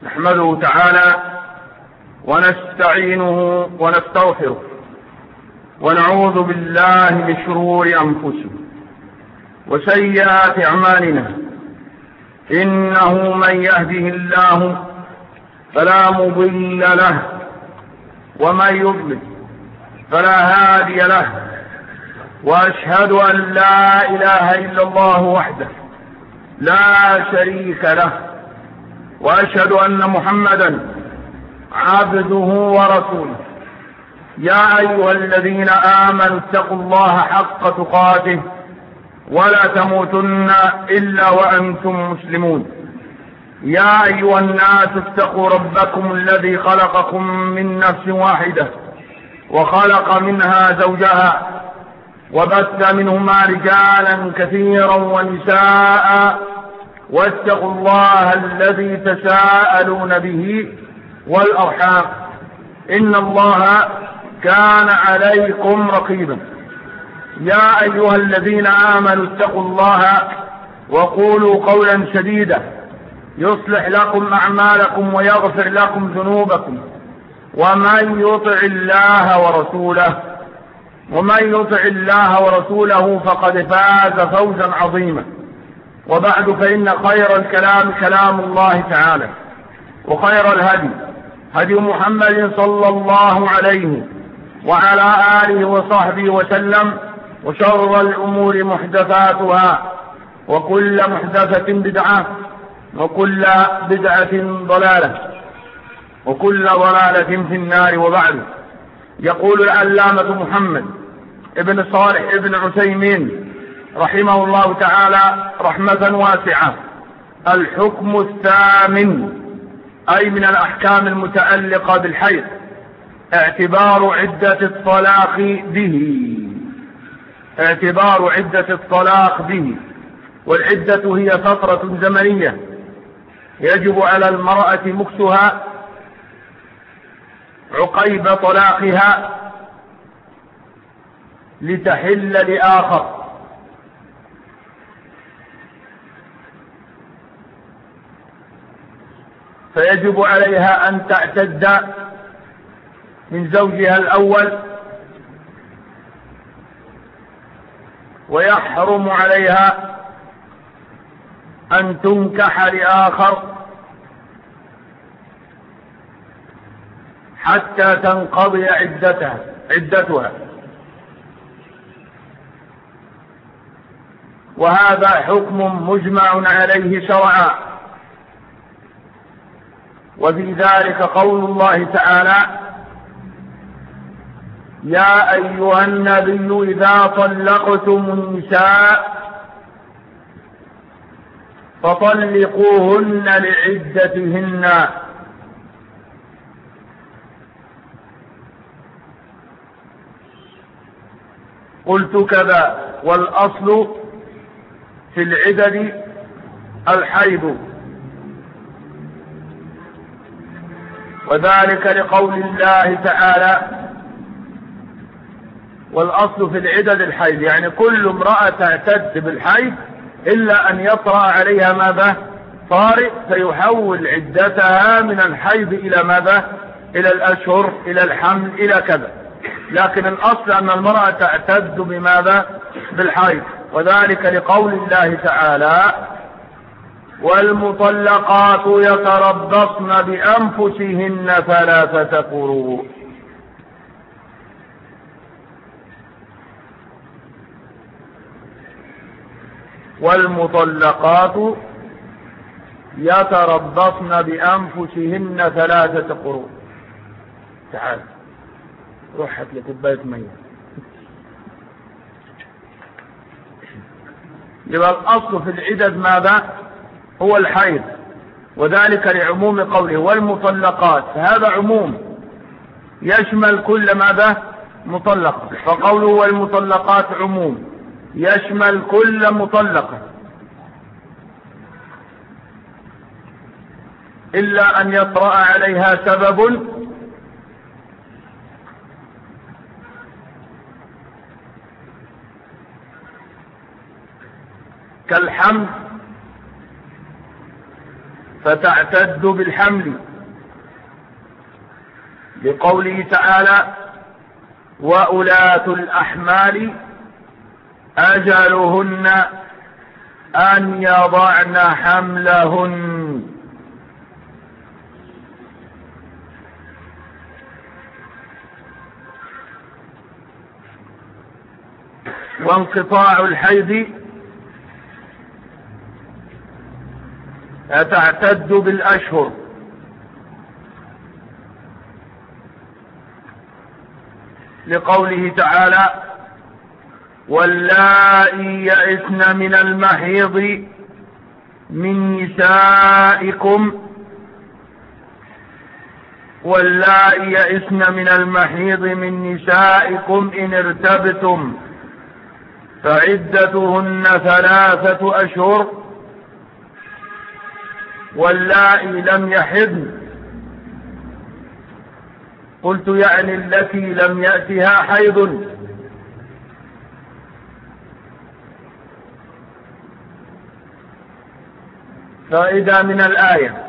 نحمده تعالى ونستعينه ونستغفره ونعوذ بالله من شرور أنفسنا وسيئات أعمالنا. إنه من يهده الله فلا مضل له ومن يضلل فلا هادي له، وأشهد أن لا إله إلا الله وحده لا شريك له، وأشهد أن محمدا عبده ورسوله. يا أيها الذين آمنوا اتقوا الله حق تقاته ولا تموتن إلا وأنتم مسلمون. يا أيها الناس اتقوا ربكم الذي خلقكم من نفس واحدة وخلق منها زوجها وبث منهما رجالا كثيرا ونساء، واتقوا الله الذي تساءلون به والأرحام إن الله كان عليكم رقيبا. يا أيها الذين آمنوا اتقوا الله وقولوا قولا سديدا يصلح لكم أعمالكم ويغفر لكم ذنوبكم، ومن يطع الله ورسوله فقد فاز فوزا عظيما. وبعد، فإن خير الكلام كلام الله تعالى، وخير الهدي هدي محمد صلى الله عليه وعلى آله وصحبه وسلم، وشر الأمور محدثاتها، وكل محدثة بدعة، وكل بدعة ضلالة، وكل ضلالة في النار. وبعد، يقول العلامة محمد ابن صالح ابن عثيمين رحمه الله تعالى رحمة واسعة: الحكم الثامن، أي من الأحكام المتعلقة بالحيض، اعتبار عدة الطلاق به. والعدة هي فترة زمنية يجب على المرأة مكثها عقيب طلاقها لتحل لآخر، فيجب عليها أن تعتد من زوجها الأول، ويحرم عليها أن تنكح لآخر حتى تنقضي عدتها. وهذا حكم مجمع عليه شرعا، وفي ذلك قول الله تعالى: يا أيها النبي إذا طلقتم النساء فطلقوهن لعدتهن. قلت كذا، والأصل في العدد الحيض، وذلك لقول الله تعالى: والأصل في العدد الحيض، يعني كل امرأة تعتد بالحيض إلا أن يطرأ عليها ماذا؟ طارئ، فيحول عدتها من الحيض إلى ماذا؟ إلى الأشهر، إلى الحمل، إلى كذا. لكن الأصل أن المرأة تعتد بماذا؟ بالحيض، وذلك لقول الله تعالى: والمطلقات يتربصن بأنفسهن ثلاثة قروء. والمطلقات يتربصن بأنفسهن ثلاثة قروء. تعال روح هات لي كوباية مية. يبقى الأصل في العدد ماذا؟ هو الحيض، وذلك لعموم قوله والمطلقات، هذا عموم يشمل كل ماذا؟ مطلقة. فقوله والمطلقات عموم يشمل كل مطلقة، إلا أن يطرأ عليها سبب كالحمل فتعتد بالحمل، لقوله تعالى: وأولاة الأحمال أجلهن أن يضعن حملهن. وانقطاع الحيض تعتد بالأشهر، لقوله تعالى: واللائي يئسن من المحيض من نسائكم واللائي يئسن من المحيض من نسائكم إن ارتبتم فعدتهن 3 أشهر واللائي لم يحضن. قلت يعني التي لم يأتها حيض. فإذا من الآية: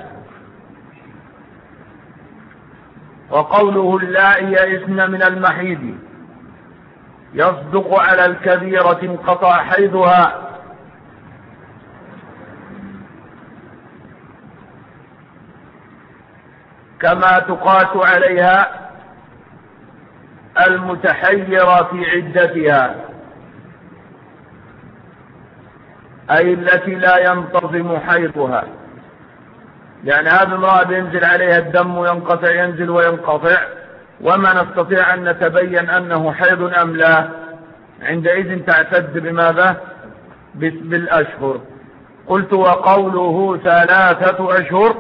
وقوله اللائي يئسن من المحيض يصدق على الكبيرة انقطع حيضها، كما تقاس عليها المتحيرة في عدتها، أي التي لا ينتظم حيضها. يعني هذه امرأة ينزل عليها الدم وينقطع، ينزل وينقطع، وما نستطيع أن نتبين أنه حيض أم لا، عندئذ تعتد بماذا؟ بالأشهر. قلت: وقوله 3 أشهر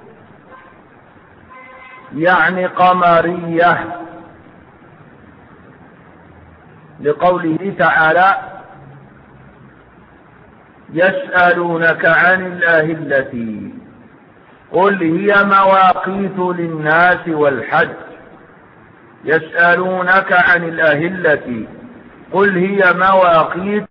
يعني قمرية، لقوله تعالى: يسألونك عن الأهلة قل هي مواقيت للناس والحج. يسألونك عن الأهلة قل هي مواقيت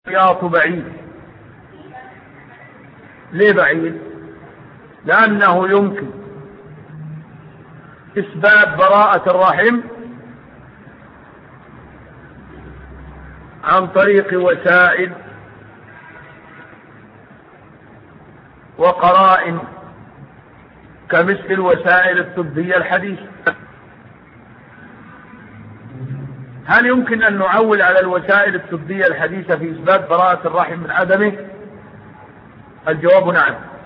الاحتياط بعيد. ليه بعيد؟ لأنه يمكن إثبات براءة الرحم عن طريق وسائل وقرائن كمثل الوسائل الطبية الحديثة. هل يمكن أن نعول على الوسائل الطبية الحديثة في إثبات براءة الرحم من عدمه؟ الجواب نعم.